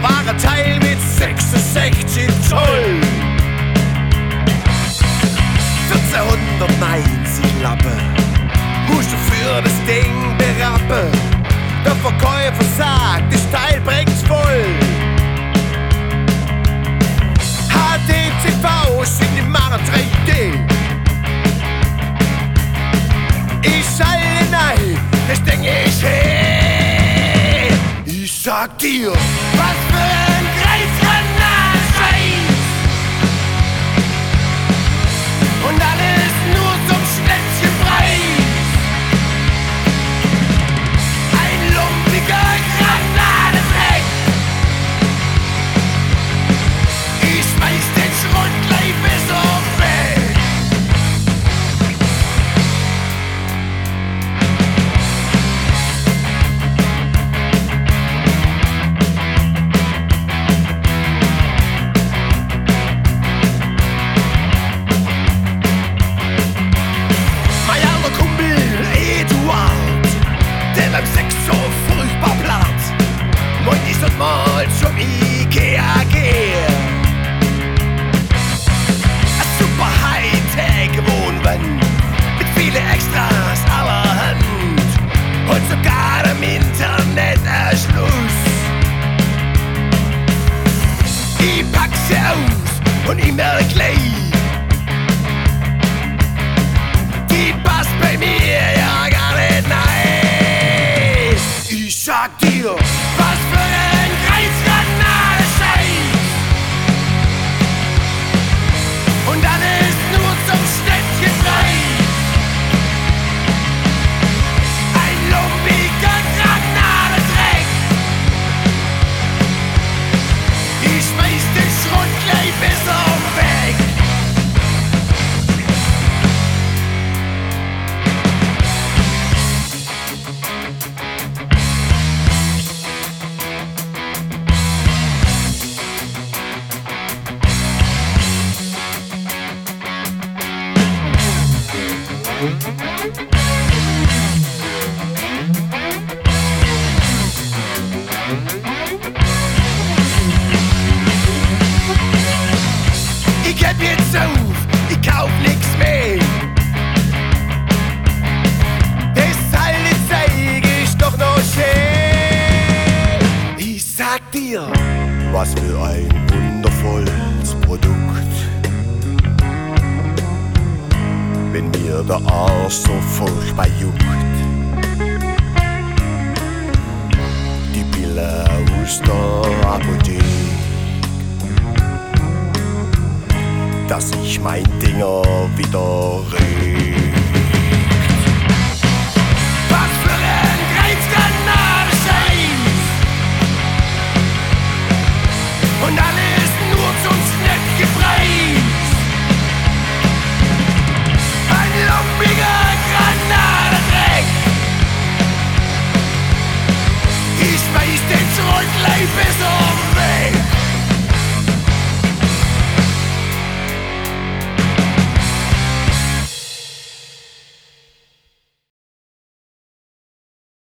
wahre Teil mit 66 Zoll. 1490 Lappe musst du für das Ding berappen. Der Verkäufer sagt, das Teil bringt's voll. HDTV sind die Männer 3D. Ich schalte nein, das Ding ist hey. Ich sag dir, was für ein Kreisgranatenscheiß. Und alles nur zum Schnäppchenpreis. Ein lumpiger Granatendreck. Ich schmeiß den Schrott gleich bis auf weg. Mein alter Kumpel Eduard, der beim Sex so furchtbar platt, meint, ich sollt mal zum Ikea gehen. A super Hightech Wohnwagen mit viele Extras allerhand und sogar im Internetanschluss. Ich pack sie aus und ich merk gleich, die passt bei mir ja gar nicht nein. Ich sag dir, was für ein Kreisgranatenscheiß. Und alles nur zum Schnäppchenpreis. Ein lumpiger Granatendreck. Ich schmeiß den Schrott gleich bis auf weg. Ich geb jetzt auf, ich kauf nix mehr. Das alte zeig ich doch noch schön. Ich sag dir, was für ein wundervolles Produkt. Wenn mir der Arsch so furchtbar juckt. Die Pille aus der Apotheke, dass ich mein Dinger wieder reg.